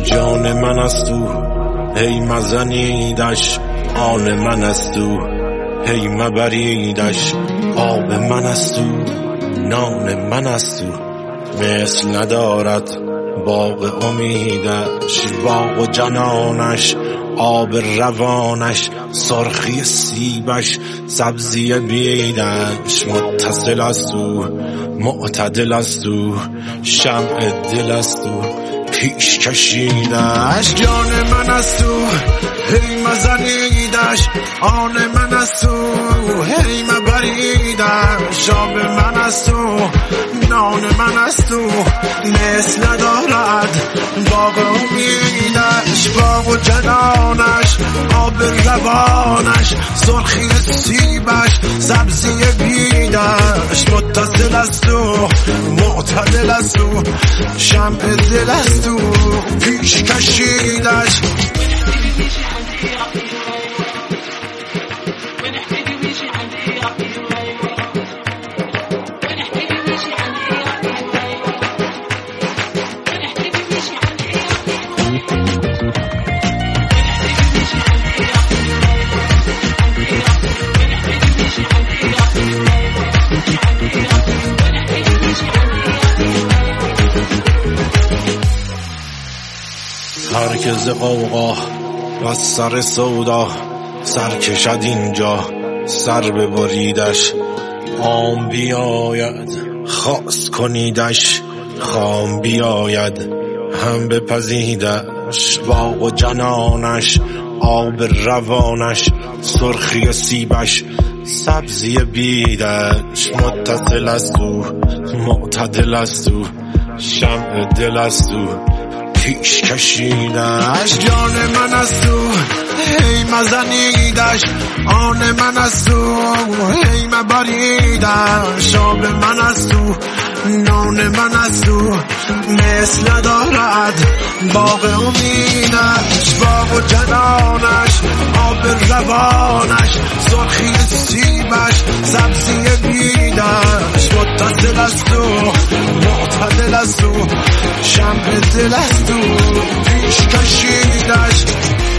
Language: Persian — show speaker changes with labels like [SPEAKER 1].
[SPEAKER 1] جان من است او هی مزنیدش، آن من است او هی مبریدش، آب من است او نان من است او، مثل ندارد باغ امیدش، باغ و جنانش آب روانش، سرخی سیبش سبزی بیدش، متصل است او معتدل است او، شمع دل است او پیش کشیدش، جان من است او هی مزنیدش، آن من است او هی مبریدش، آب من است او نان من است او، مثل ندارد باغ امیدش، باغ و جنانش آب روانش، سرخی سیبش سبزی بیدش، متصل است او معتدل است او، شمع دل است او پیش کشیدش. هرکز قوقا و سر سودا سر کشد اینجا سر ببریدش، عام بیاید خاص کنیدش، خام بیاید هم بپزیدش، باغ و جنانش آب روانش، سرخی سیبش سبزی بیدش، متصل است او معتدل است او، شمع دل است او پیش کشیدش، جان من است او هی مزنیدش، آن من است او هی مبریدش، آب من است او نان من است او، مثل ندارد باغ امیدش، باغ و جنانش آب روانش، سرخی سیبش سبزی بیدش، متصل است او معتدل است او، شمع دل است او پیش کشیدش.